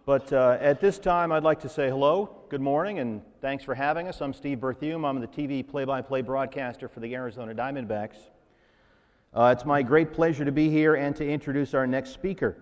But at this time, I'd like to say hello, good morning, and thanks for having us. I'm Steve Berthiaume. I'm the TV play-by-play broadcaster for the Arizona Diamondbacks. It's my great pleasure to be here and to introduce our next speaker.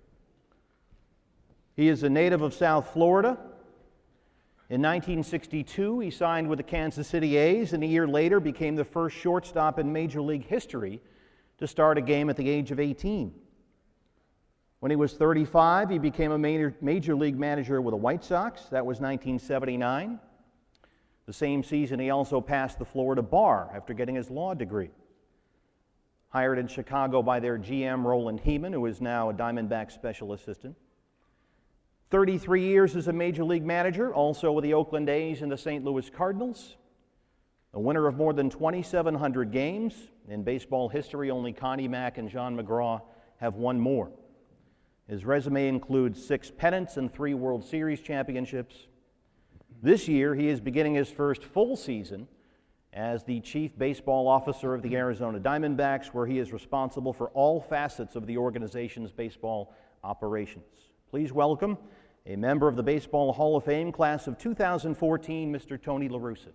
He is a native of South Florida. In 1962, he signed with the Kansas City A's, and a year later became the first shortstop in Major League history to start a game at the age of 18. When he was 35, he became a major league manager with the White Sox. That was 1979. The same season, he also passed the Florida bar after getting his law degree. Hired in Chicago by their GM, Roland Heeman, who is now a Diamondback special assistant. 33 years as a major league manager, also with the Oakland A's and the St. Louis Cardinals. A winner of more than 2,700 games. In baseball history, only Connie Mack and John McGraw have won more. His resume includes 6 pennants and 3 World Series championships. This year, he is beginning his first full season as the Chief Baseball Officer of the Arizona Diamondbacks, where he is responsible for all facets of the organization's baseball operations. Please welcome a member of the Baseball Hall of Fame class of 2014, Mr. Tony La Russa.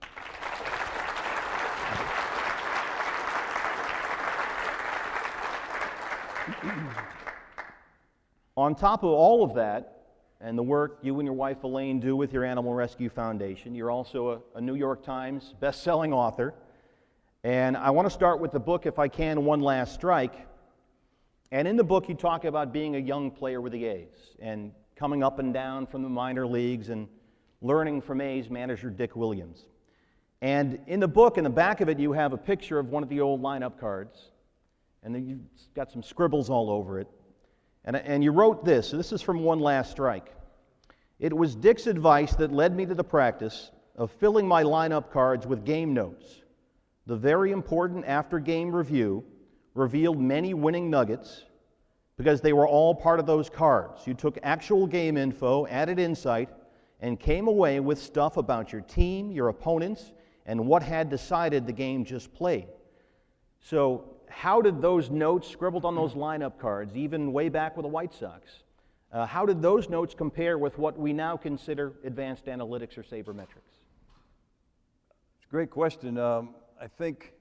On top of all of that, and the work you and your wife Elaine do with your Animal Rescue Foundation, you're also a New York Times best-selling author. And I want to start with the book, if I can, One Last Strike. And in the book, you talk about being a young player with the A's and coming up and down from the minor leagues and learning from A's manager Dick Williams. And in the book, in the back of it, you have a picture of one of the old lineup cards. And then you've got some scribbles all over it. And you wrote this. This is from One Last Strike. It was Dick's advice that led me to the practice of filling my lineup cards with game notes. The very important after-game review revealed many winning nuggets because they were all part of those cards. You took actual game info, added insight, and came away with stuff about your team, your opponents, and what had decided the game just played. So how did those notes scribbled on those lineup cards, even way back with the White Sox, how did those notes compare with what we now consider advanced analytics or sabermetrics? It's a great question. I think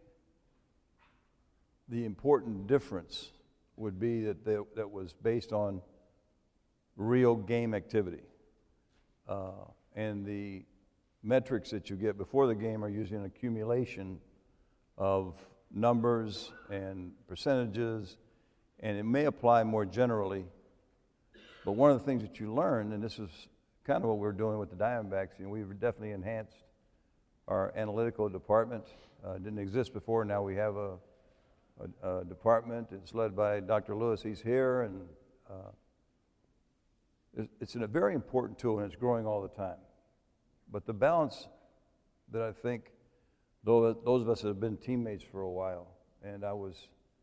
the important difference would be that was based on real game activity. And the metrics that you get before the game are usually an accumulation of numbers and percentages, and it may apply more generally. But one of the things that you learn, and this is kind of what we're doing with the Diamondbacks, we've definitely enhanced our analytical department. It didn't exist before. Now we have a department. It's led by Dr. Lewis. He's here, and it's a very important tool, and it's growing all the time. But the balance that I think, though those of us that have been teammates for a while, and I was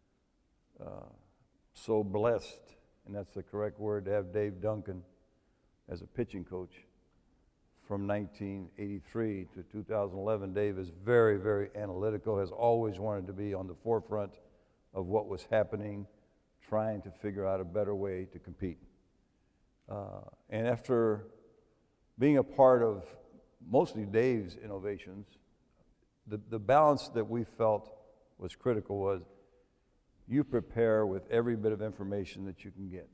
so blessed, and that's the correct word, to have Dave Duncan as a pitching coach from 1983 to 2011. Dave is very, very analytical, has always wanted to be on the forefront of what was happening, trying to figure out a better way to compete. And after being a part of mostly Dave's innovations, the balance that we felt was critical was you prepare with every bit of information that you can get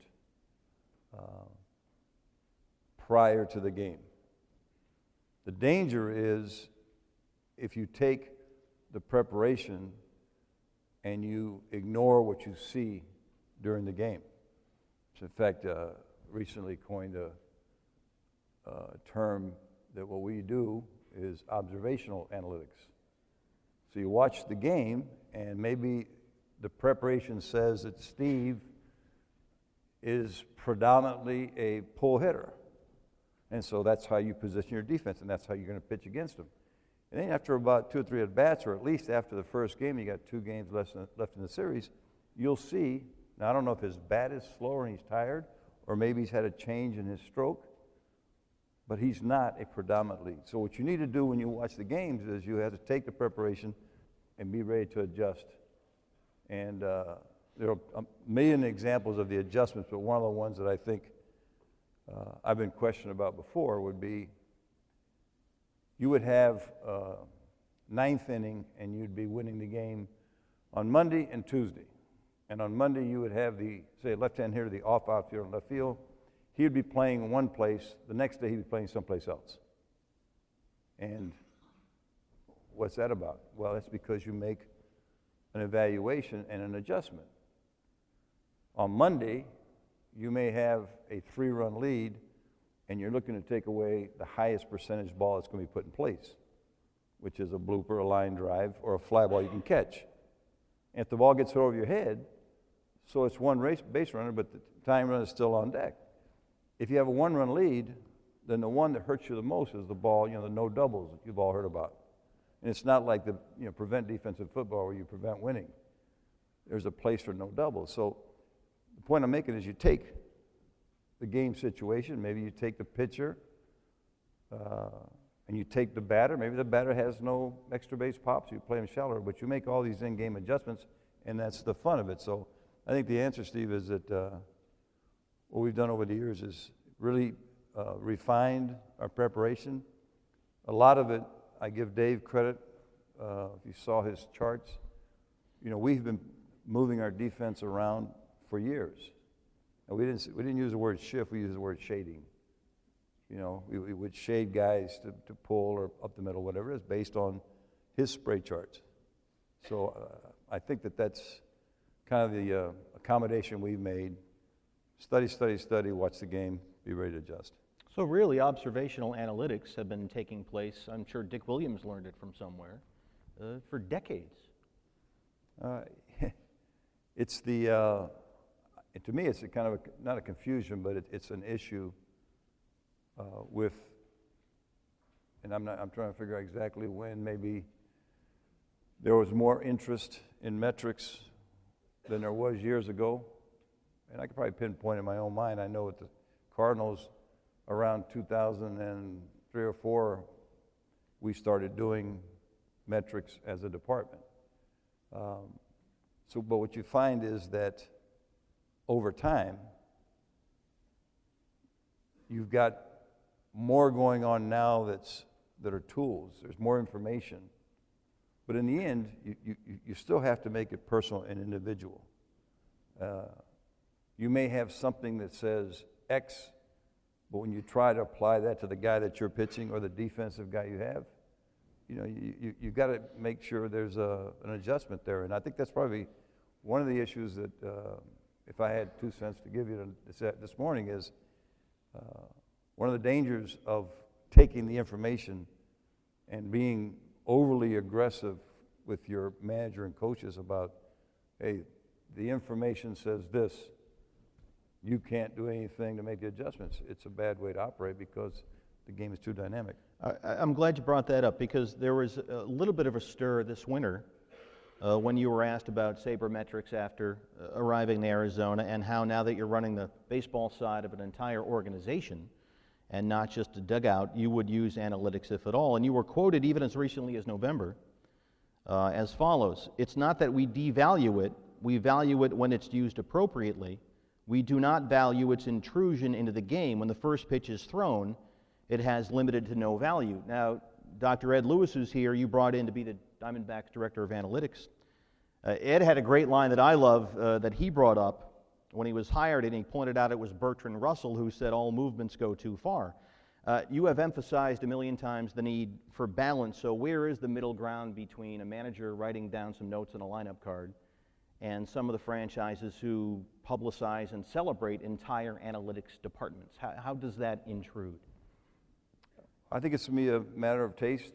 prior to the game. The danger is if you take the preparation and you ignore what you see during the game. So in fact, recently coined a term that what we do is observational analytics. So you watch the game, and maybe the preparation says that Steve is predominantly a pull hitter. And so that's how you position your defense, and that's how you're going to pitch against him. And then after about 2 or 3 at-bats, or at least after the first game, you got 2 games left in the series, you'll see, now I don't know if his bat is slower and he's tired, or maybe he's had a change in his stroke, but he's not a predominantly. So what you need to do when you watch the games is you have to take the preparation and be ready to adjust. And there are a million examples of the adjustments, but one of the ones that I think I've been questioned about before would be you would have ninth inning and you'd be winning the game on Monday and Tuesday. And on Monday you would have the, say, left-hand hitter, the off outfielder in left field. He would be playing in one place. The next day he'd be playing someplace else. And what's that about? Well, that's because you make an evaluation and an adjustment. On Monday, you may have a 3-run lead, and you're looking to take away the highest percentage ball that's going to be put in place, which is a blooper, a line drive, or a fly ball you can catch. And if the ball gets hit over your head, so it's one base runner, but the tying run is still on deck. If you have a 1-run lead, then the one that hurts you the most is the ball, the no doubles that you've all heard about. And it's not like the prevent defensive football where you prevent winning. There's a place for no doubles. So the point I'm making is you take the game situation, maybe you take the pitcher, and you take the batter. Maybe the batter has no extra base pops, you play him shallower, but you make all these in-game adjustments, and that's the fun of it. So I think the answer, Steve, is that what we've done over the years is really refined our preparation. A lot of it, I give Dave credit. If you saw his charts, we've been moving our defense around for years. And we didn't use the word shift, we used the word shading. We would shade guys to pull or up the middle, whatever it is, based on his spray charts. So I think that's kind of the accommodation we've made. Study, watch the game, be ready to adjust. So really, observational analytics have been taking place, I'm sure Dick Williams learned it from somewhere, for decades. It's the, to me, it's a kind of not a confusion, but it's an issue with, and I'm trying to figure out exactly when, maybe there was more interest in metrics than there was years ago. And I could probably pinpoint in my own mind. I know at the Cardinals, around 2003 or 4, we started doing metrics as a department. But what you find is that over time, you've got more going on now that are tools. There's more information. But in the end, you still have to make it personal and individual. You may have something that says X, but when you try to apply that to the guy that you're pitching or the defensive guy you have, you've got to make sure there's an adjustment there. And I think that's probably one of the issues that, if I had 2 cents to give you this morning, is one of the dangers of taking the information and being overly aggressive with your manager and coaches about, hey, the information says this, you can't do anything to make the adjustments. It's a bad way to operate because the game is too dynamic. I'm glad you brought that up because there was a little bit of a stir this winter when you were asked about sabermetrics after arriving in Arizona and how now that you're running the baseball side of an entire organization and not just a dugout, you would use analytics if at all. And you were quoted even as recently as November as follows: "It's not that we devalue it, we value it when it's used appropriately. We do not value its intrusion into the game. When the first pitch is thrown, it has limited to no value." Now, Dr. Ed Lewis, who's here, you brought in to be the Diamondbacks Director of Analytics. Ed had a great line that I love that he brought up when he was hired, and he pointed out it was Bertrand Russell who said all movements go too far. You have emphasized a million times the need for balance, so where is the middle ground between a manager writing down some notes on a lineup card and some of the franchises who publicize and celebrate entire analytics departments? How does that intrude? I think it's to me a matter of taste.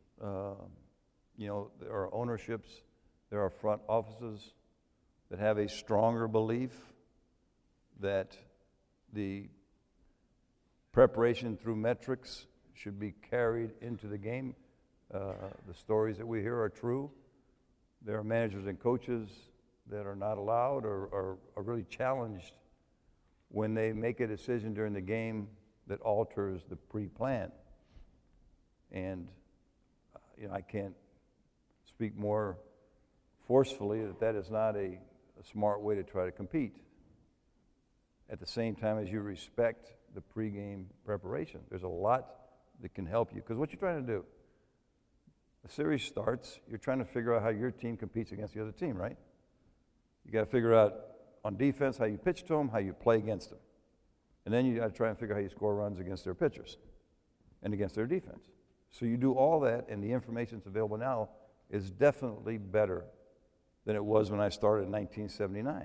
There are ownerships, there are front offices that have a stronger belief that the preparation through metrics should be carried into the game. The stories that we hear are true. There are managers and coaches that are not allowed or are really challenged when they make a decision during the game that alters the pre-plan. And I can't speak more forcefully that is not a smart way to try to compete. At the same time as you respect the pregame preparation. There's a lot that can help you. Because what you're trying to do, the series starts, you're trying to figure out how your team competes against the other team, right? You got to figure out on defense how you pitch to them, how you play against them. And then you got to try and figure out how you score runs against their pitchers and against their defense. So you do all that, and the information that's available now is definitely better than it was when I started in 1979.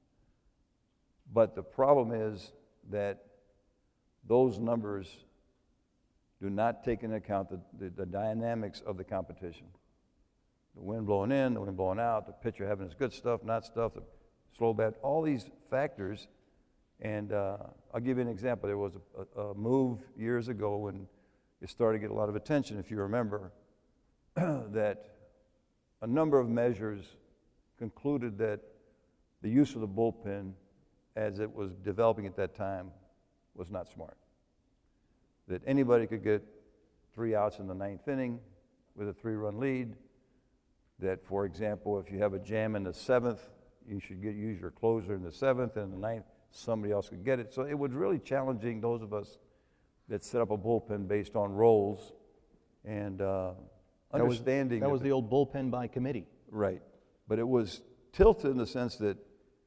But the problem is that those numbers do not take into account the dynamics of the competition. The wind blowing in, the wind blowing out, the pitcher having his good stuff, not stuff, the slow bat, all these factors. And I'll give you an example. There was a move years ago when it started to get a lot of attention, if you remember, that a number of measures concluded that the use of the bullpen as it was developing at that time was not smart. That anybody could get 3 outs in the 9th inning with a 3-run lead. That, for example, if you have a jam in the 7th, you should use your closer in the 7th, and in the 9th, somebody else could get it. So it was really challenging those of us that set up a bullpen based on roles and understanding. That was the old bullpen by committee. Right. But it was tilted in the sense that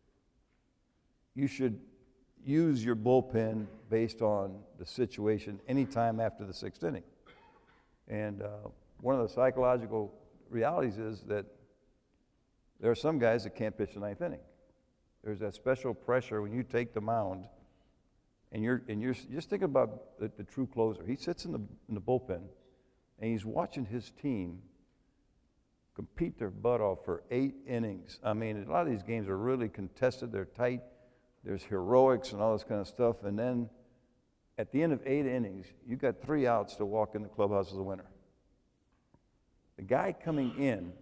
you should use your bullpen based on the situation anytime after the 6th inning. And one of the psychological realities is that there are some guys that can't pitch the 9th inning. There's that special pressure when you take the mound, and you're just thinking about the true closer. He sits in the bullpen, and he's watching his team compete their butt off for 8 innings. I mean, a lot of these games are really contested. They're tight. There's heroics and all this kind of stuff. And then at the end of 8 innings, you got 3 outs to walk in the clubhouse as a winner. The guy coming in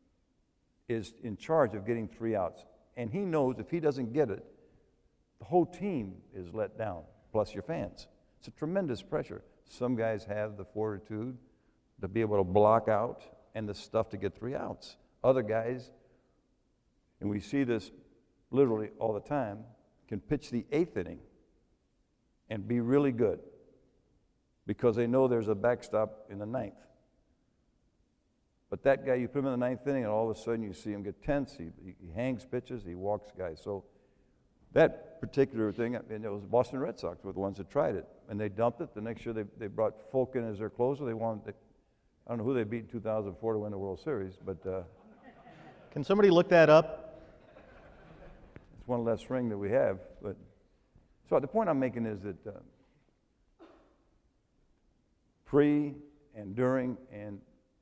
is in charge of getting 3 outs. And he knows if he doesn't get it, the whole team is let down, plus your fans. It's a tremendous pressure. Some guys have the fortitude to be able to block out and the stuff to get 3 outs. Other guys, and we see this literally all the time, can pitch the 8th inning and be really good because they know there's a backstop in the 9th. But that guy, you put him in the 9th inning, and all of a sudden you see him get tense. He hangs pitches, he walks guys. So that particular thing, and it was the Boston Red Sox were the ones that tried it. And they dumped it. The next year they brought Folk in as their closer. I don't know who they beat in 2004 to win the World Series, but Can somebody look that up? it's one less ring that we have. But so the point I'm making is that pre and during and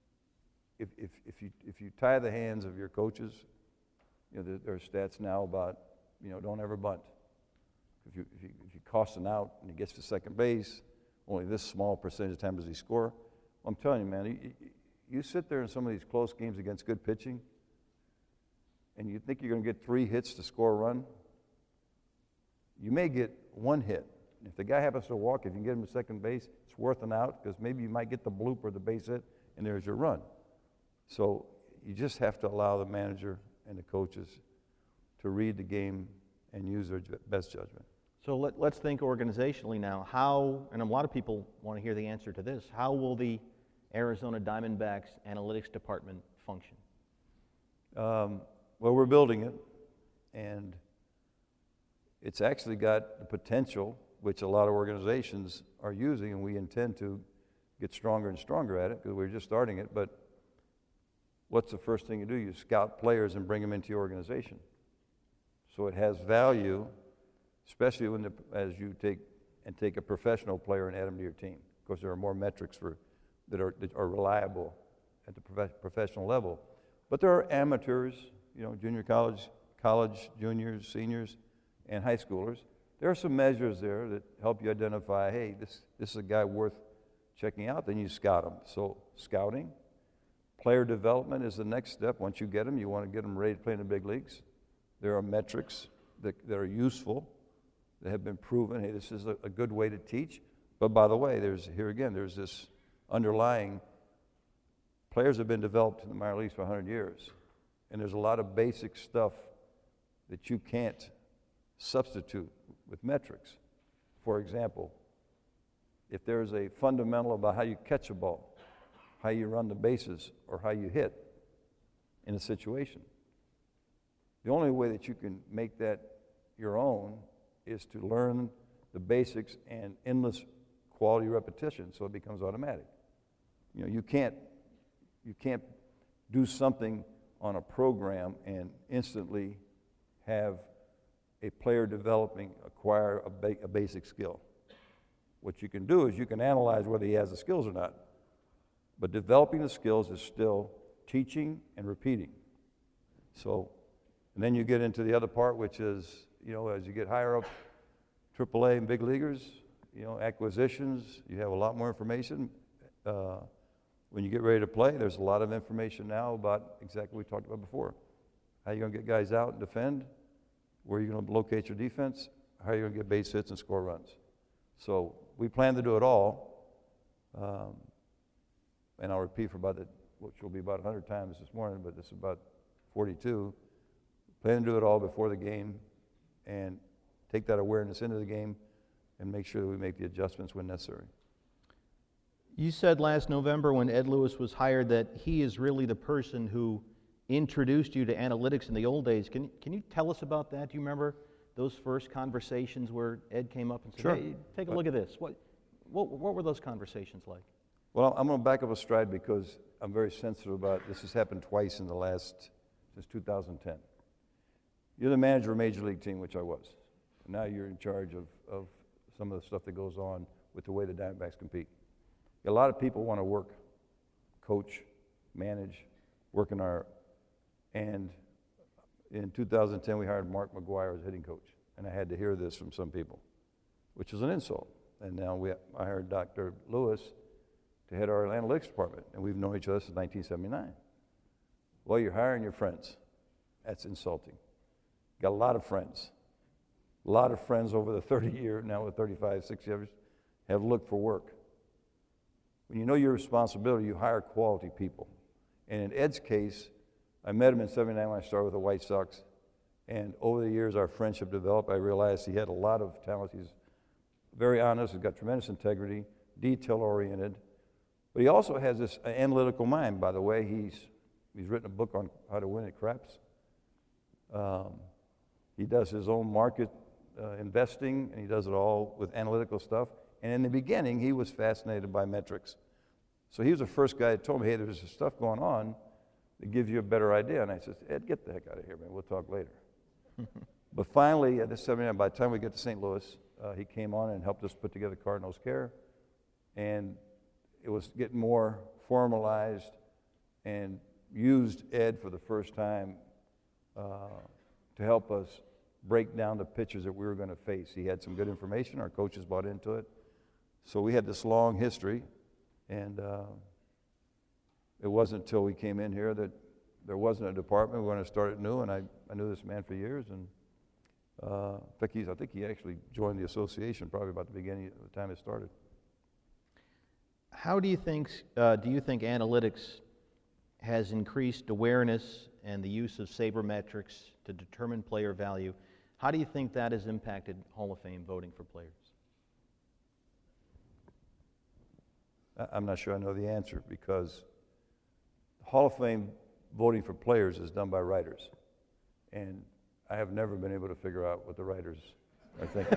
if you tie the hands of your coaches, you know there are stats now about don't ever bunt. If you cost an out and he gets to second base, only this small percentage of time does he score. Well, I'm telling you, man, you sit there in some of these close games against good pitching, and you think you're going to get 3 hits to score a run. You may get 1 hit. If the guy happens to walk, if you can get him to second base, it's worth an out because maybe you might get the bloop or the base hit, and there's your run. So you just have to allow the manager and the coaches to read the game and use their best judgment. So let's think organizationally now. How, and a lot of people want to hear the answer to this, how will the Arizona Diamondbacks analytics department function? Well, we're building it, and it's actually got the potential, which a lot of organizations are using, and we intend to get stronger and stronger at it because we're just starting it. But what's the first thing you do? You scout players and bring them into your organization. So it has value, especially as you take a professional player and add them to your team. Of course, there are more metrics that are reliable at the professional level. But there are amateurs, junior college, juniors, seniors, and high schoolers. There are some measures there that help you identify, hey, this is a guy worth checking out. Then you scout him. So scouting, player development is the next step. Once you get them, you want to get them ready to play in the big leagues. There are metrics that are useful, that have been proven. Hey, this is a good way to teach. But by the way, there's this underlying, players have been developed in the minor leagues for 100 years. And there's a lot of basic stuff that you can't substitute with metrics. For example, if there's a fundamental about how you catch a ball, how you run the bases, or how you hit in a situation, the only way that you can make that your own is to learn the basics and endless quality repetition so it becomes automatic. You know, you can't do something on a program and instantly have a player acquire a basic skill. What you can do is you can analyze whether he has the skills or not. But developing the skills is still teaching and repeating. So, and then you get into the other part, which is, you know, as you get higher up, AAA and big leaguers, you know, acquisitions, you have a lot more information. When you get ready to play, there's a lot of information now about exactly what we talked about before. How you're going to get guys out and defend, where you're going to locate your defense, how you're going to get base hits and score runs. So we plan to do it all, and I'll repeat which will be about 100 times this morning, but this is about 42. Plan to do it all before the game and take that awareness into the game and make sure that we make the adjustments when necessary. You said last November when Ed Lewis was hired that he is really the person who introduced you to analytics in the old days. Can you tell us about that? Do you remember those first conversations where Ed came up and said, Sure. Hey, take a look at this? What were those conversations like? Well, I'm going to back up a stride because I'm very sensitive about this. Has happened twice since 2010. You're the manager of a major league team, which I was. Now you're in charge of some of the stuff that goes on with the way the Diamondbacks compete. A lot of people want to work, coach, manage, and in 2010 we hired Mark McGwire as hitting coach, and I had to hear this from some people, which is an insult. And now I hired Dr. Lewis to head our analytics department, and we've known each other since 1979. Well, you're hiring your friends. That's insulting. Got a lot of friends. A lot of friends over the 30 years, now with 35, 60 years, have looked for work. When you know your responsibility, you hire quality people. And in Ed's case, I met him in '79 when I started with the White Sox. And over the years, our friendship developed. I realized he had a lot of talent. He's very honest. He's got tremendous integrity, detail-oriented. But he also has this analytical mind, by the way. He's written a book on how to win at craps. He does his own market investing, and he does it all with analytical stuff. And in the beginning, he was fascinated by metrics. So he was the first guy that told me, hey, there's this stuff going on that gives you a better idea. And I said, Ed, get the heck out of here, man. We'll talk later. But finally, at this '79, by the time we get to St. Louis, he came on and helped us put together Cardinals Care. And it was getting more formalized and used Ed for the first time to help us break down the pitches that we were going to face. He had some good information. Our coaches bought into it. So we had this long history, and it wasn't until we came in here that there wasn't a department. We were going to start it new, and I knew this man for years. And in fact, I think he actually joined the association probably about the beginning of the time it started. How do you think analytics has increased awareness and the use of sabermetrics to determine player value? How do you think that has impacted Hall of Fame voting for players? I'm not sure I know the answer because Hall of Fame voting for players is done by writers. And I have never been able to figure out what the writers are thinking.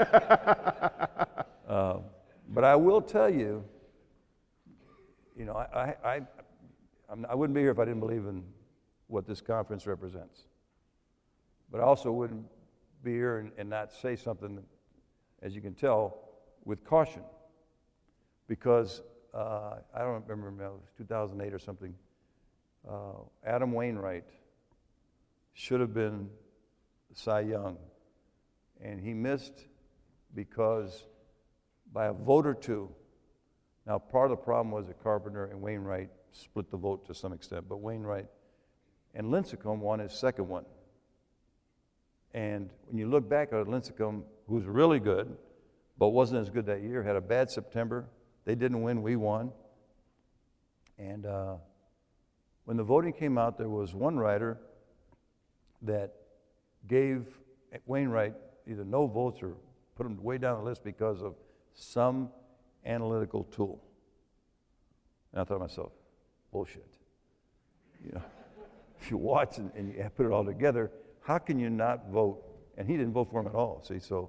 But I will tell you, you know, I wouldn't be here if I didn't believe in what this conference represents. But I also wouldn't be here and not say something, as you can tell, with caution. Because I don't remember, it was 2008 or something, Adam Wainwright should have been Cy Young. And he missed because by a vote or two. Now, part of the problem was that Carpenter and Wainwright split the vote to some extent, but Wainwright and Lincecum won his second one. And when you look back at Lincecum, who's really good, but wasn't as good that year, had a bad September. They didn't win, we won. And when the voting came out, there was one writer that gave Wainwright either no votes or put them way down the list because of some analytical tool. And I thought to myself, bullshit. You know, if you watch and you put it all together, how can you not vote? And he didn't vote for him at all. See, so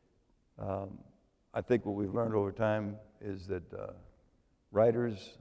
I think what we've learned over time is that writers,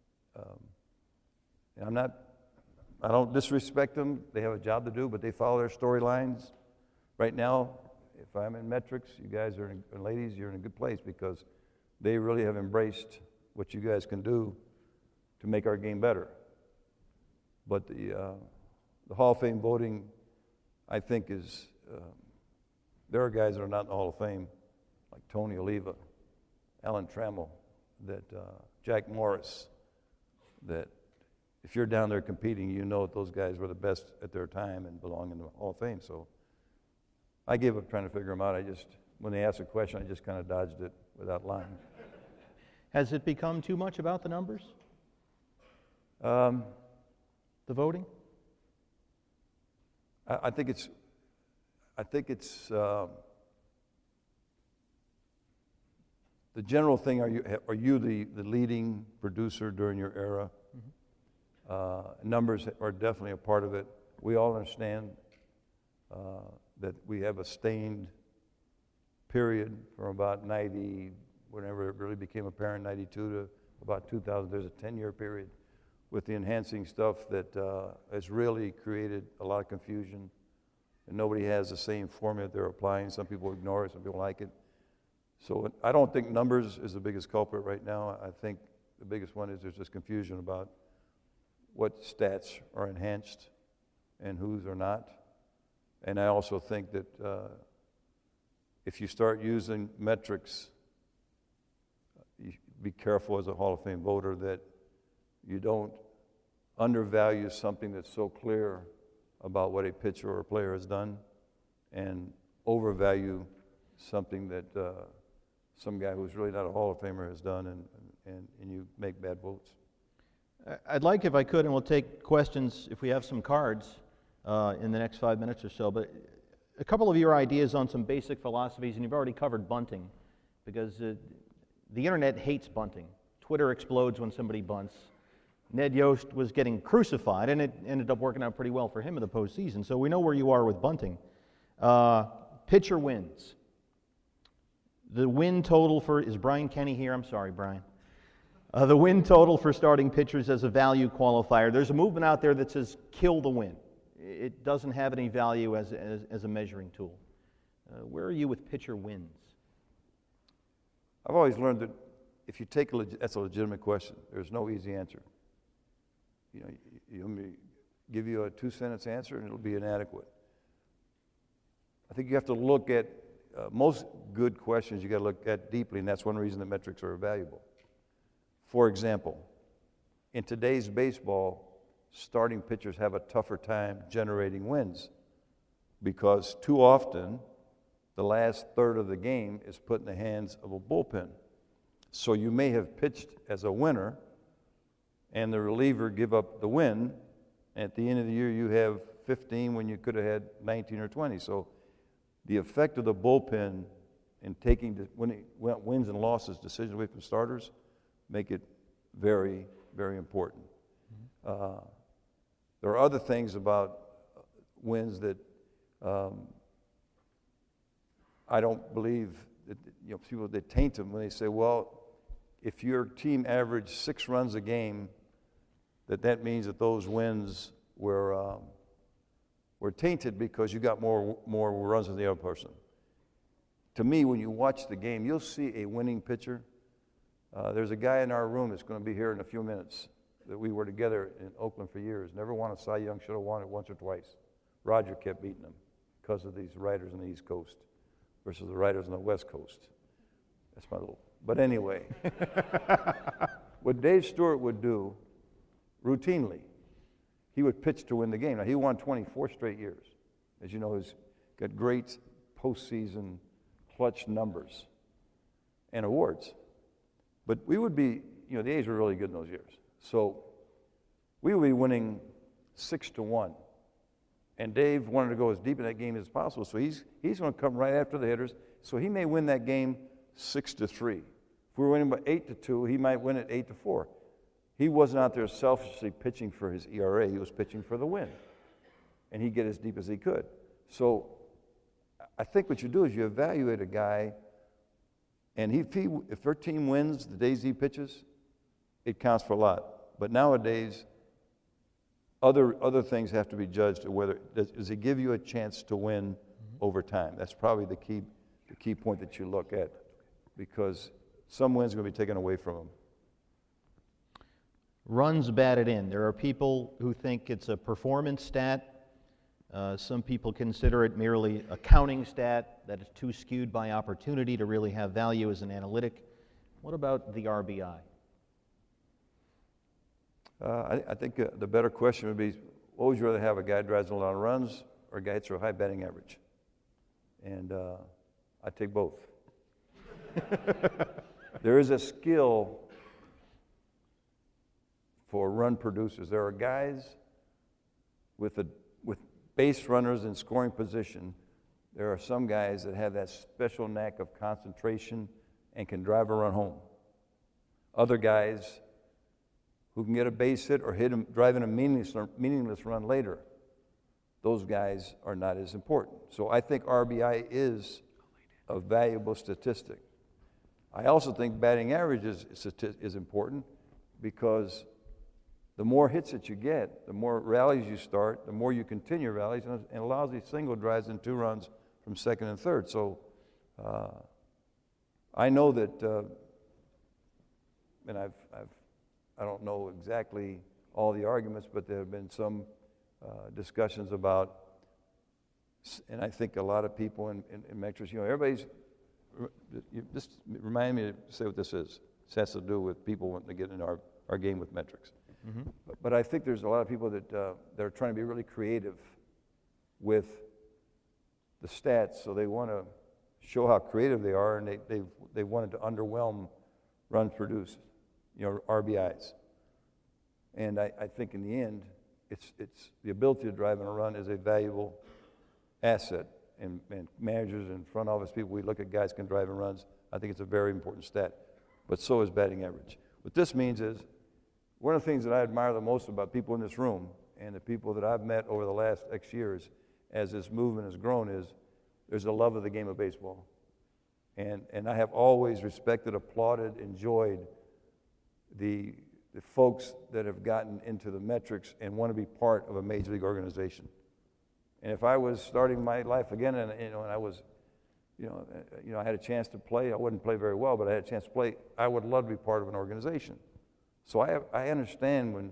and I don't disrespect them. They have a job to do, but they follow their storylines. Right now, if I'm in metrics, you guys are and ladies, you're in a good place because they really have embraced what you guys can do to make our game better. But the Hall of Fame voting, I think, is there are guys that are not in the Hall of Fame, like Tony Oliva, Alan Trammell, that Jack Morris, that if you're down there competing, you know that those guys were the best at their time and belong in the Hall of Fame. So I gave up trying to figure them out. When they asked a question, I just kind of dodged it without lying. Has it become too much about the numbers? The voting? I think it's the general thing. Are you the leading producer during your era? Mm-hmm. Numbers are definitely a part of it. We all understand that we have a stained period from about 90, whenever it really became apparent, 92 to about 2000. There's a 10-year period with the enhancing stuff that has really created a lot of confusion. And nobody has the same formula they're applying. Some people ignore it, some people like it. So I don't think numbers is the biggest culprit right now. I think the biggest one is there's just confusion about what stats are enhanced and whose are not. And I also think that if you start using metrics, you be careful as a Hall of Fame voter that you don't undervalue something that's so clear about what a pitcher or a player has done and overvalue something that some guy who's really not a Hall of Famer has done and you make bad votes. I'd like, if I could, and we'll take questions if we have some cards in the next 5 minutes or so, but a couple of your ideas on some basic philosophies, and you've already covered bunting, because the internet hates bunting. Twitter explodes when somebody bunts. Ned Yost was getting crucified, and it ended up working out pretty well for him in the postseason. So we know where you are with bunting. Pitcher wins. The win total for, is Brian Kenny here? I'm sorry, Brian. The win total for starting pitchers as a value qualifier. There's a movement out there that says kill the win. It doesn't have any value as a measuring tool. Where are you with pitcher wins? I've always learned that if you take that's a legitimate question. There's no easy answer. You know, you let me give you a 2-sentence answer and it'll be inadequate. I think you have to look at most good questions. You got to look at deeply, and that's one reason that metrics are valuable. For example, in today's baseball, starting pitchers have a tougher time generating wins because too often the last third of the game is put in the hands of a bullpen. So you may have pitched as a winner and the reliever give up the win. At the end of the year, you have 15 when you could have had 19 or 20. So the effect of the bullpen in taking wins and losses, decisions away from starters, make it very, very important. Mm-hmm. There are other things about wins that I don't believe that, you know, people that taint them when they say, well, if your team averaged 6 runs a game, that means that those wins were tainted because you got more runs than the other person. To me, when you watch the game, you'll see a winning pitcher. There's a guy in our room that's going to be here in a few minutes that we were together in Oakland for years. Never won a Cy Young, should have won it once or twice. Roger kept beating him because of these writers on the East Coast versus the writers on the West Coast. That's my little. But anyway, what Dave Stewart would do routinely, he would pitch to win the game. Now, he won 24 straight years. As you know, he's got great postseason clutch numbers and awards. But we would be, you know, the A's were really good in those years. So we would be winning 6-1. And Dave wanted to go as deep in that game as possible. So he's going to come right after the hitters. So he may win that game 6-3. If we were winning by 8-2, he might win it 8-4. He wasn't out there selfishly pitching for his ERA. He was pitching for the win. And he'd get as deep as he could. So I think what you do is you evaluate a guy, and if their team wins the days he pitches, it counts for a lot. But nowadays, other things have to be judged. Whether does it give you a chance to win over time? That's probably the key point that you look at, because some wins are going to be taken away from them. Runs batted in. There are people who think it's a performance stat. Some people consider it merely a counting stat that is too skewed by opportunity to really have value as an analytic. What about the RBI? I think the better question would be, what would you rather have, a guy drives a lot of runs or a guy hits a high batting average? And I take both. There is a skill for run producers. There are guys with base runners in scoring position. There are some guys that have that special knack of concentration and can drive a run home. Other guys who can get a base hit or drive in a meaningless run later. Those guys are not as important. So I think RBI is a valuable statistic. I also think batting average is important, because the more hits that you get, the more rallies you start, the more you continue rallies, and a lousy single drives in 2 runs from second and third. So I know that, and I don't know exactly all the arguments, but there have been some discussions about, and I think a lot of people in metrics, everybody's, just remind me to say what this is. This has to do with people wanting to get in our game with metrics. Mm-hmm. But I think there's a lot of people that are trying to be really creative with the stats, so they want to show how creative they are, and they wanted to underwhelm runs produced, RBIs. And I think in the end, it's the ability to drive in a run is a valuable asset. And managers and front office people, we look at guys can drive in runs. I think it's a very important stat. But so is batting average. What this means is, one of the things that I admire the most about people in this room and the people that I've met over the last X years as this movement has grown is there's a love of the game of baseball. And I have always respected, applauded, enjoyed the folks that have gotten into the metrics and want to be part of a major league organization. And if I was starting my life again, and I was, I had a chance to play. I wouldn't play very well, but I had a chance to play. I would love to be part of an organization. So I understand when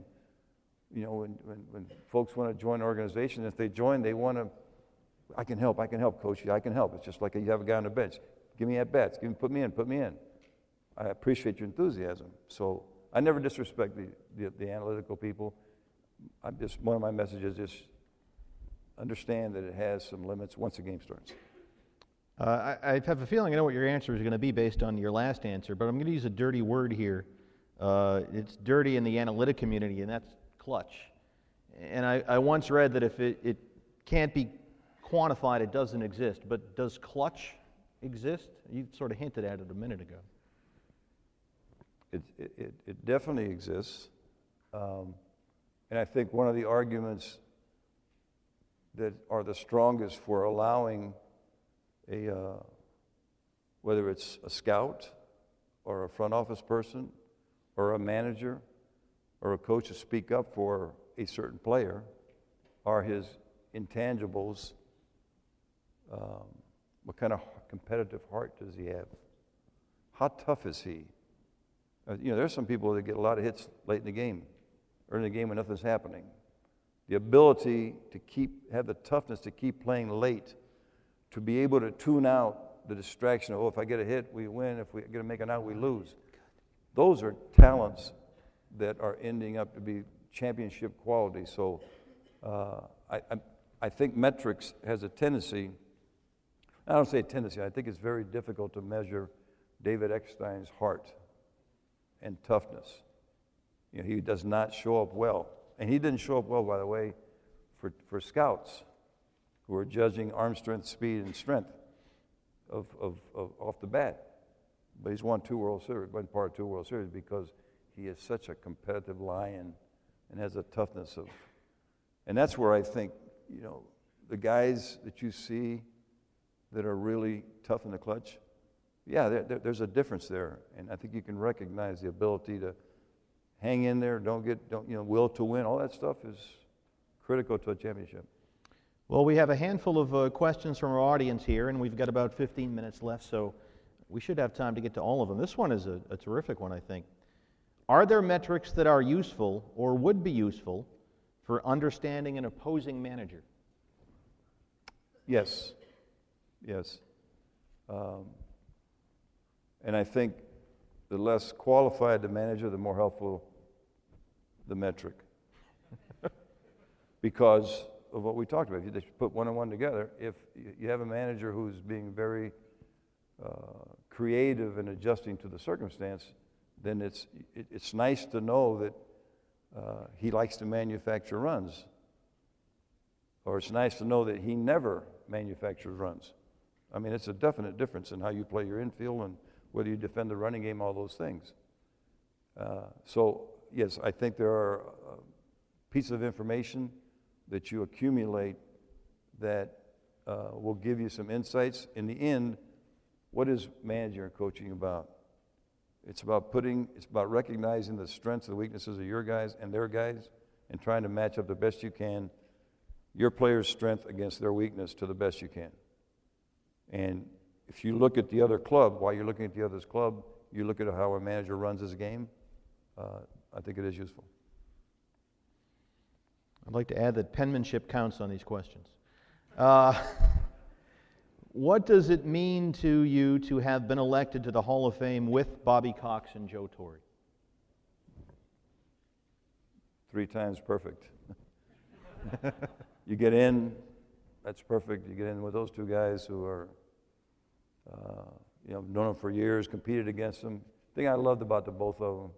folks want to join an organization. If they join, they want to. I can help, Coach. Yeah, I can help. It's just like you have a guy on the bench. Give me at bats. Put me in. I appreciate your enthusiasm. So I never disrespect the analytical people. One of my messages is understand that it has some limits once the game starts. I have a feeling I know what your answer is going to be based on your last answer, but I'm going to use a dirty word here. It's dirty in the analytic community, and that's clutch. And I once read that if it can't be quantified, it doesn't exist. But does clutch exist? You sort of hinted at it a minute ago. It definitely exists. And I think one of the arguments that are the strongest for allowing whether it's a scout or a front office person or a manager or a coach to speak up for a certain player are his intangibles. What kind of competitive heart does he have? How tough is he? There's some people that get a lot of hits late in the game, early in the game when nothing's happening. The ability to have the toughness to keep playing late, to be able to tune out the distraction of, if I get a hit, we win. If we get to make an out, we lose. Those are talents that are ending up to be championship quality. So I think metrics has a tendency, I don't say tendency, I think it's very difficult to measure David Eckstein's heart and toughness. He does not show up well. And he didn't show up well, by the way, for scouts who are judging arm strength, speed, and strength. off the bat. But he's won 2 World Series, been part of 2 World Series because he is such a competitive lion and has a toughness of, and that's where I think, the guys that you see that are really tough in the clutch, yeah, there's a difference there, and I think you can recognize the ability to hang in there, will to win. All that stuff is critical to a championship. Well, we have a handful of questions from our audience here, and we've got about 15 minutes left, so we should have time to get to all of them. This one is a terrific one, I think. Are there metrics that are useful or would be useful for understanding an opposing manager? Yes. And I think the less qualified the manager, the more helpful the metric. Because of what we talked about. If you put one and one together, if you have a manager who's being very creative in adjusting to the circumstance, then it's nice to know that he likes to manufacture runs. Or it's nice to know that he never manufactures runs. I mean, it's a definite difference in how you play your infield and whether you defend the running game, all those things. So, yes, I think there are pieces of information that you accumulate that will give you some insights. In the end, what is managing and coaching about? It's about recognizing the strengths and the weaknesses of your guys and their guys and trying to match up the best you can, your player's strength against their weakness to the best you can. And if you look at the other club, while you're looking at the other's club, you look at how a manager runs his game, I think it is useful. I'd like to add that penmanship counts on these questions. What does it mean to you to have been elected to the Hall of Fame with Bobby Cox and Joe Torre? 3 times perfect. You get in, that's perfect. You get in with those 2 guys who are, known them for years, competed against them. The thing I loved about the both of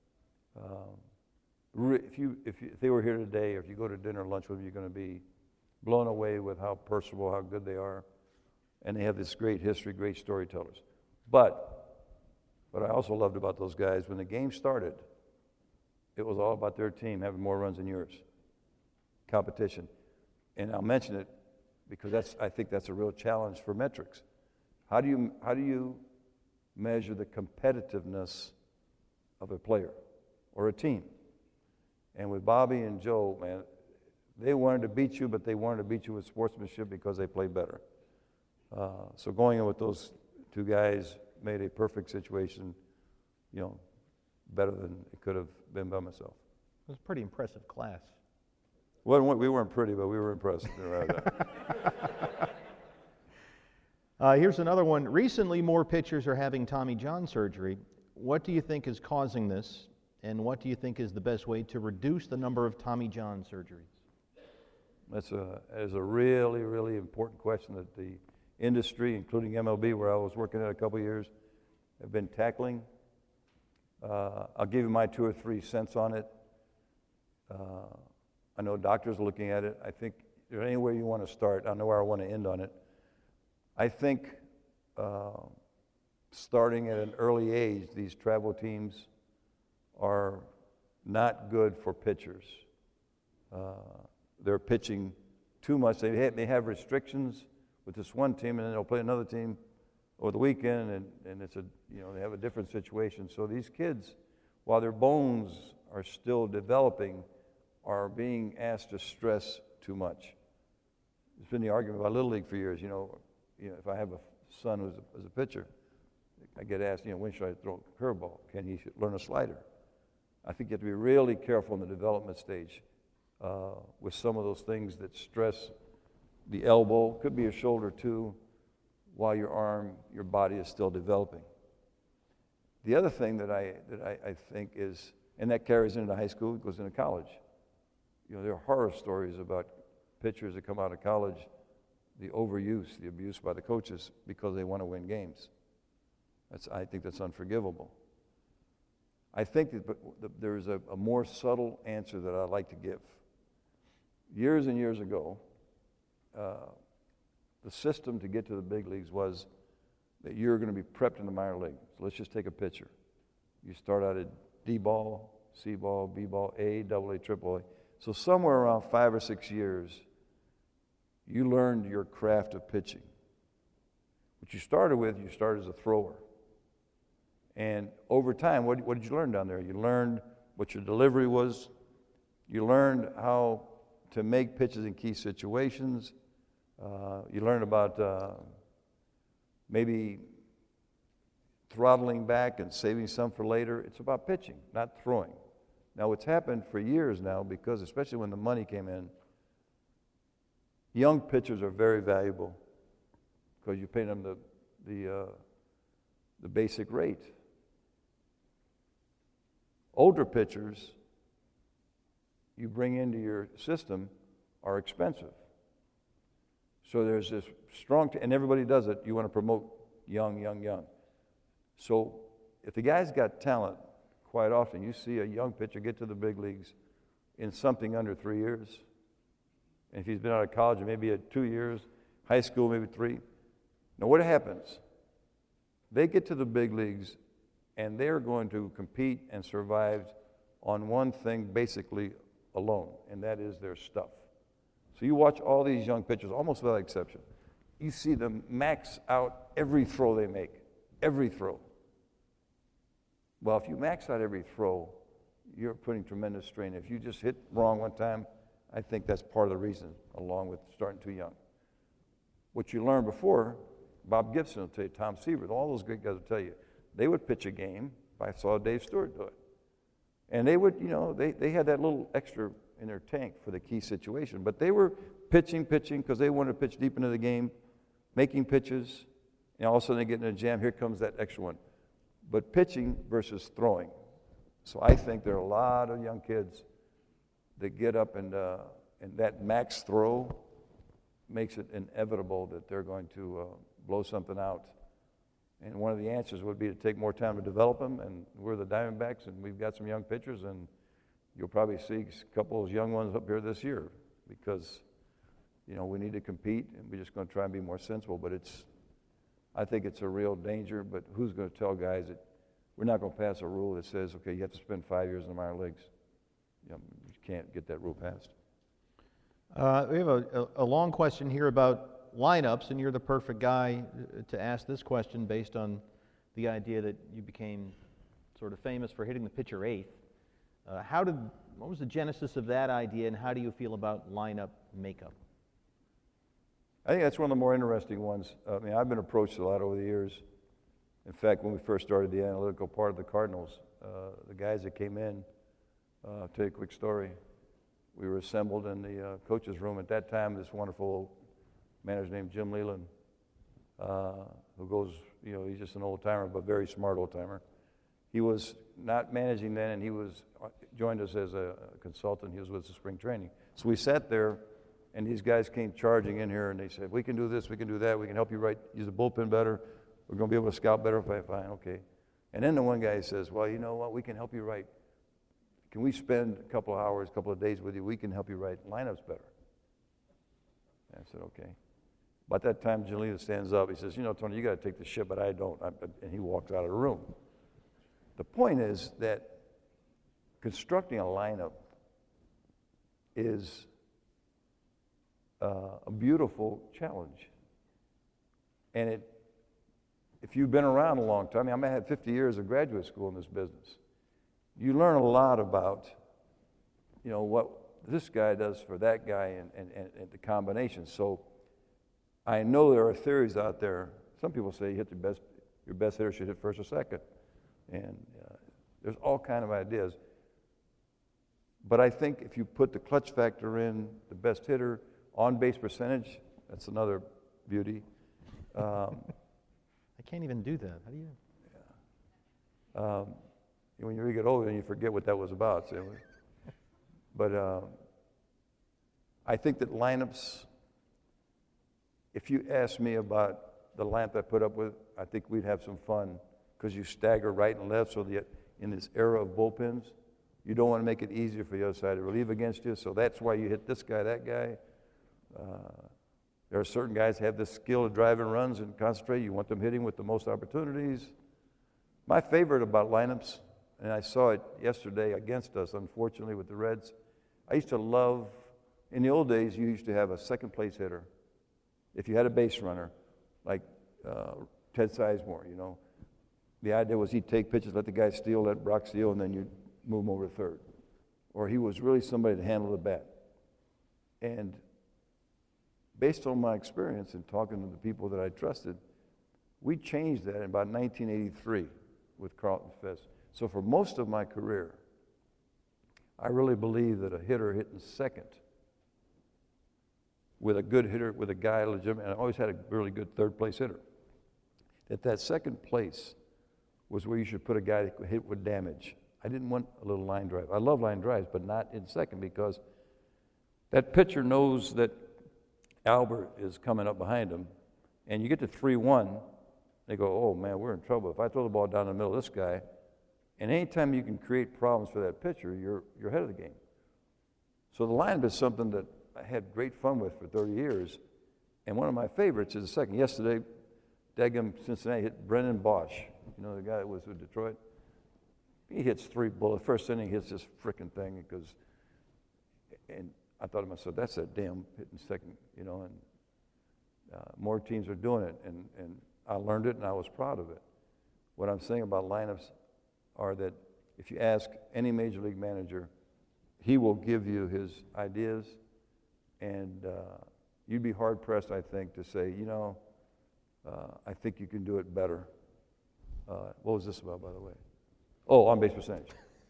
them, if they were here today, or if you go to dinner or lunch with them, you're going to be blown away with how personable, how good they are. And they have this great history, great storytellers. But what I also loved about those guys, when the game started, it was all about their team having more runs than yours. Competition. And I'll mention it because I think that's a real challenge for metrics. How do you measure the competitiveness of a player or a team? And with Bobby and Joe, man, they wanted to beat you, but they wanted to beat you with sportsmanship because they played better. So going in with those 2 guys made a perfect situation, better than it could have been by myself. It was a pretty impressive class. Well, we weren't pretty, but we were impressed. Here's another one. Recently, more pitchers are having Tommy John surgery. What do you think is causing this, and what do you think is the best way to reduce the number of Tommy John surgeries? That's a really, really important question that the industry, including MLB, where I was working at a couple of years, have been tackling. I'll give you my 2 or 3 cents on it. I know doctors are looking at it. I think if there's anywhere you want to start, I know where I want to end on it. I think starting at an early age, these travel teams are not good for pitchers. They're pitching too much. They have restrictions with this one team, and then they'll play another team over the weekend, and it's they have a different situation. So these kids, while their bones are still developing, are being asked to stress too much. There's been the argument about Little League for years. If I have a son who's a pitcher, I get asked, when should I throw a curveball? Can he learn a slider? I think you have to be really careful in the development stage with some of those things that stress the elbow, could be your shoulder too, while your arm, your body is still developing. The other thing that I think is, and that carries into high school, goes into college. There are horror stories about pitchers that come out of college, the overuse, the abuse by the coaches because they want to win games. I think that's unforgivable. I think that there is a more subtle answer that I'd like to give. Years and years ago, the system to get to the big leagues was that you're going to be prepped in the minor league. So let's just take a picture. You start out at D-ball, C-ball, B-ball, A, AA, AAA. So somewhere around 5 or 6 years, you learned your craft of pitching. What you started as a thrower. And over time, what did you learn down there? You learned what your delivery was. You learned how to make pitches in key situations. You learned about maybe throttling back and saving some for later. It's about pitching, not throwing. Now, what's happened for years now, because especially when the money came in, young pitchers are very valuable because you pay them the basic rate. Older pitchers you bring into your system are expensive. So there's this strong, and everybody does it, you want to promote young. So if the guy's got talent, quite often you see a young pitcher get to the big leagues in something under 3 years. And if he's been out of college, maybe 2 years, high school, maybe 3. Now what happens? They get to the big leagues and they're going to compete and survive on one thing basically alone, and that is their stuff. So you watch all these young pitchers, almost without exception. You see them max out every throw they make, every throw. Well, if you max out every throw, you're putting tremendous strain. If you just hit wrong one time, I think that's part of the reason, along with starting too young. What you learned before, Bob Gibson will tell you, Tom Seaver, all those great guys will tell you, they would pitch a game. I saw Dave Stewart do it. And they would, they had that little extra in their tank for the key situation. But they were pitching because they wanted to pitch deep into the game, making pitches, and all of a sudden they get in a jam, here comes that extra one. But pitching versus throwing. So I think there are a lot of young kids that get up and that max throw makes it inevitable that they're going to blow something out. And one of the answers would be to take more time to develop them, and we're the Diamondbacks, and we've got some young pitchers, and you'll probably see a couple of young ones up here this year because, we need to compete, and we're just going to try and be more sensible. But I think it's a real danger, but who's going to tell guys that we're not going to pass a rule that says, okay, you have to spend 5 years in the minor leagues. You can't get that rule passed. We have a long question here about lineups, and you're the perfect guy to ask this question based on the idea that you became sort of famous for hitting the pitcher eighth. What was the genesis of that idea, and how do you feel about lineup makeup? I think that's one of the more interesting ones. I've been approached a lot over the years. In fact, when we first started the analytical part of the Cardinals, the guys that came in, I'll tell you a quick story. We were assembled in the coach's room. At that time, this wonderful manager named Jim Leland, who goes, he's just an old-timer, but very smart old-timer. He was not managing then, and he joined us as a consultant. He was with us at spring training. So we sat there, and these guys came charging in here, and they said, we can do this, we can do that, we can help you use the bullpen better, we're going to be able to scout better. Fine, okay. And then the one guy says, well, you know what, we can help you write. Can we spend a couple of hours, a couple of days with you? We can help you write lineups better. And I said, okay. About that time, Jelena stands up. He says, Tony, you got to take the shit, but I don't. And he walks out of the room. The point is that constructing a lineup is a beautiful challenge. And if you've been around a long time, I had 50 years of graduate school in this business. You learn a lot about, what this guy does for that guy and the combination. So I know there are theories out there. Some people say your best hitter should hit first or second. And there's all kind of ideas. But I think if you put the clutch factor in, the best hitter, on-base percentage, that's another beauty. I can't even do that. How do you? Yeah. When you get older, then you forget what that was about. So. But I think that lineups, if you ask me about the lineup I put up with, I think we'd have some fun because you stagger right and left so that in this era of bullpens, you don't want to make it easier for the other side to relieve against you. So that's why you hit this guy, that guy. There are certain guys who have the skill of driving runs and concentrate. You want them hitting with the most opportunities. My favorite about lineups, and I saw it yesterday against us, unfortunately, with the Reds, I used to love, in the old days, you used to have a second place hitter. If you had a base runner, like Ted Sizemore, you know, the idea was he'd take pitches, let the guy steal, let Brock steal, and then you'd move him over to third. Or he was really somebody to handle the bat. And based on my experience in talking to the people that I trusted, we changed that in about 1983 with Carlton Fisk. So for most of my career, I really believe that a hitter hitting second with a good hitter, with a guy legitimate, and I always had a really good third place hitter, that second place was where you should put a guy that could hit with damage. I didn't want a little line drive. I love line drives, but not in second, because that pitcher knows that Albert is coming up behind him, and you get to 3-1, they go, oh man, we're in trouble. If I throw the ball down the middle of this guy, and anytime you can create problems for that pitcher, you're ahead of the game. So the lineup is something that I had great fun with for 30 years, and one of my favorites is the second. Yesterday, Daggum Cincinnati hit Brennan Bosch. You know, the guy that was with Detroit? He hits 3 bullets. First inning, he hits this frickin' thing, and I thought to myself, that's that damn hitting second, you know, and more teams are doing it, and I learned it, and I was proud of it. What I'm saying about lineups are that if you ask any major league manager, he will give you his ideas, and you'd be hard-pressed, I think, to say, you know, I think you can do it better. What was this about, by the way? Oh, on-base percentage.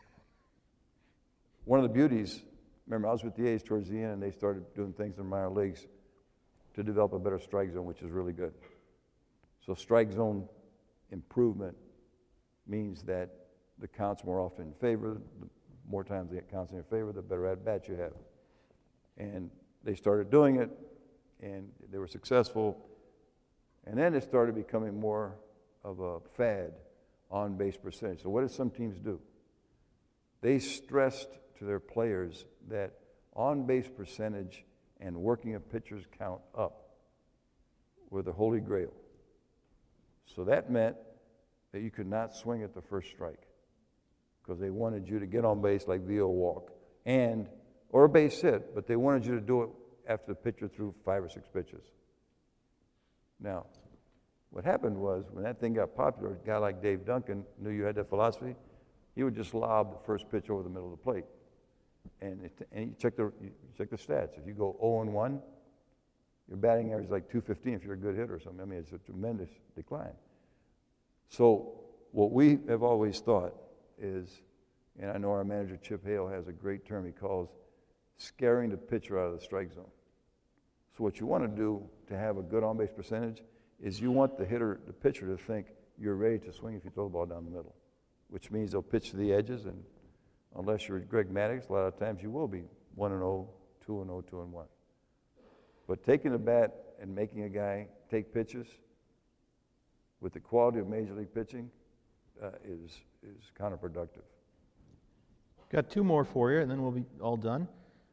One of the beauties, remember, I was with the A's towards the end, and they started doing things in the minor leagues to develop a better strike zone, which is really good. So strike zone improvement means that the count's more often in favor. The more times the count's in your favor, the better at-bat you have. And they started doing it, and they were successful. And then it started becoming more of a fad, on-base percentage. So what did some teams do? They stressed to their players that on-base percentage and working a pitcher's count up were the holy grail. So that meant that you could not swing at the first strike, because they wanted you to get on base like VO walk, or a base hit, but they wanted you to do it after the pitcher threw 5 or 6 pitches. Now, what happened was, when that thing got popular, a guy like Dave Duncan knew you had that philosophy. He would just lob the first pitch over the middle of the plate. And you check the stats. If you go 0-1, your batting average is like 215 if you're a good hitter or something. I mean, it's a tremendous decline. So what we have always thought is, and I know our manager Chip Hale has a great term he calls scaring the pitcher out of the strike zone. So what you want to do to have a good on-base percentage is you want the pitcher to think you're ready to swing if you throw the ball down the middle, which means they'll pitch to the edges, and unless you're Greg Maddux, a lot of times you will be 1-0, 2-0, 2-1. But taking the bat and making a guy take pitches with the quality of Major League pitching is counterproductive. Got 2 more for you, and then we'll be all done.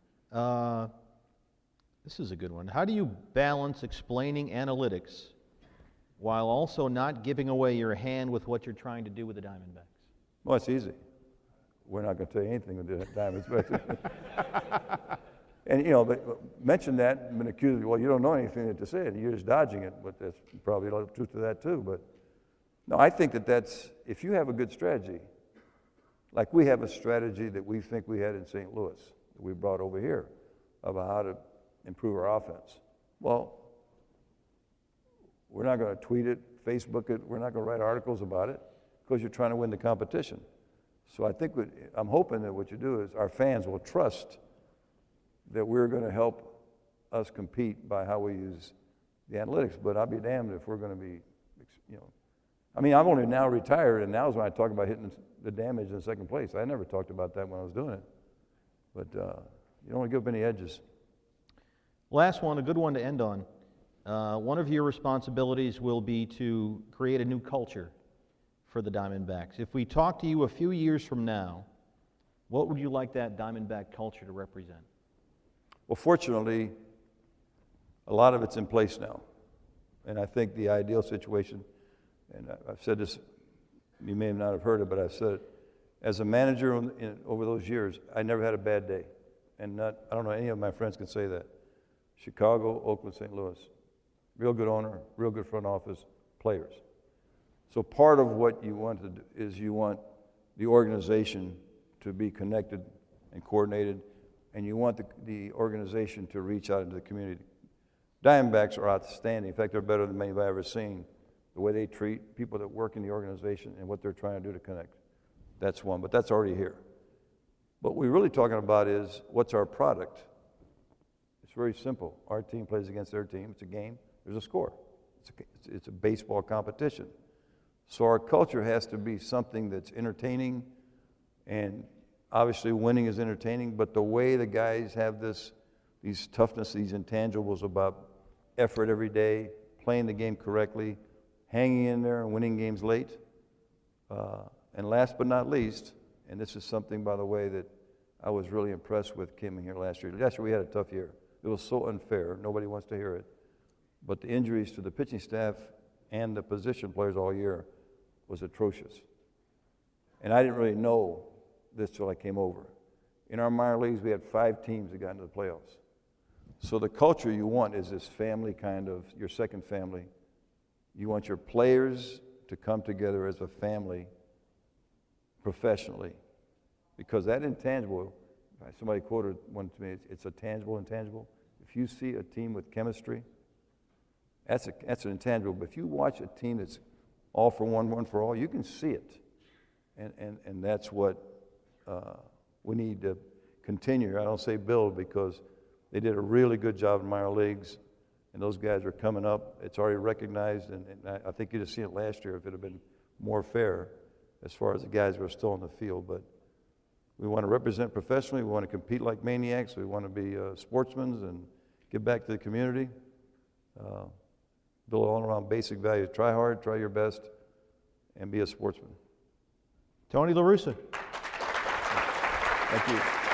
This is a good one. How do you balance explaining analytics while also not giving away your hand with what you're trying to do with the Diamondbacks? Well, it's easy. We're not going to tell you anything with the Diamondbacks. And, you know, but mention that and been accused of, well, you don't know anything to say, and you're just dodging it, but there's probably a lot of truth to that too. But no, I think that's, if you have a good strategy, like we have a strategy that we think we had in St. Louis, that we brought over here, about how to improve our offense. Well, we're not going to tweet it, Facebook it, we're not going to write articles about it, because you're trying to win the competition. So I think I'm hoping that what you do is our fans will trust that we're going to help us compete by how we use the analytics. But I'll be damned if we're going to be, you know. I mean, I'm only now retired, and now is when I talk about hitting the damage in second place. I never talked about that when I was doing it. But you don't want to give up any edges. Last one, a good one to end on. One of your responsibilities will be to create a new culture for the Diamondbacks. If we talk to you a few years from now, what would you like that Diamondback culture to represent? Well, fortunately, a lot of it's in place now. And I think the ideal situation, and I've said this, you may not have heard it, but I've said it, as a manager over those years, I never had a bad day. And I don't know any of my friends can say that. Chicago, Oakland, St. Louis. Real good owner, real good front office, players. So part of what you want to do is you want the organization to be connected and coordinated, and you want the organization to reach out into the community. Diamondbacks are outstanding. In fact, they're better than many I've ever seen. The way they treat people that work in the organization and what they're trying to do to connect. That's one, but that's already here. What we're really talking about is what's our product. It's very simple. Our team plays against their team. It's a game. There's a score. It's a baseball competition. So our culture has to be something that's entertaining, and obviously winning is entertaining, but the way the guys have these toughness, these intangibles about effort every day, playing the game correctly, hanging in there and winning games late. And last but not least, and this is something, by the way, that I was really impressed with coming here last year. Last year we had a tough year. It was so unfair. Nobody wants to hear it. But the injuries to the pitching staff and the position players all year was atrocious. And I didn't really know this till I came over. In our minor leagues, we had 5 teams that got into the playoffs. So the culture you want is this family kind of, your second family. You want your players to come together as a family professionally. Because that intangible, somebody quoted one to me, it's a tangible intangible. If you see a team with chemistry, that's an intangible. But if you watch a team that's all for one, one for all, you can see it. And that's what we need to continue. I don't say build because they did a really good job in minor leagues, and those guys are coming up. It's already recognized, and I think you'd have seen it last year if it had been more fair as far as the guys who are still in the field. But we want to represent professionally. We want to compete like maniacs. We want to be sportsmen and give back to the community. Build all around basic values. Try hard, try your best, and be a sportsman. Tony La Russa. Thank you.